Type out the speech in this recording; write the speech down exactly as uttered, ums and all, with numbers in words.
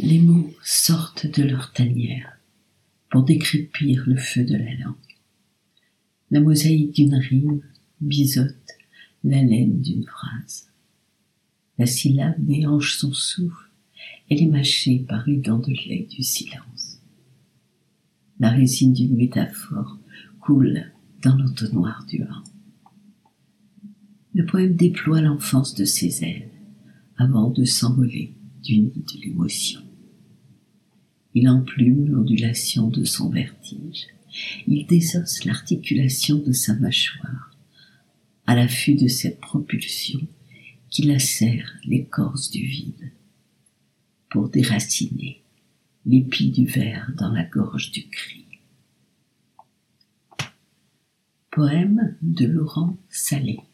Les mots sortent de leur tanière pour décrépir le feu de la langue. La mosaïque d'une rime biseaute l'haleine d'une phrase. La syllabe déhanche son souffle, elle est mâchée par les dents de lait du silence. La résine d'une métaphore coule dans l'entonnoir du vent. Le poème déploie l'enfance de ses ailes avant de s'envoler du nid de l'émotion. Il emplume l'ondulation de son vertige, il désosse l'articulation de sa mâchoire, à l'affût de cette propulsion qui lacère l'écorce du vide, pour déraciner l'épi du ver dans la gorge du cri. Poème de Laurent Salé.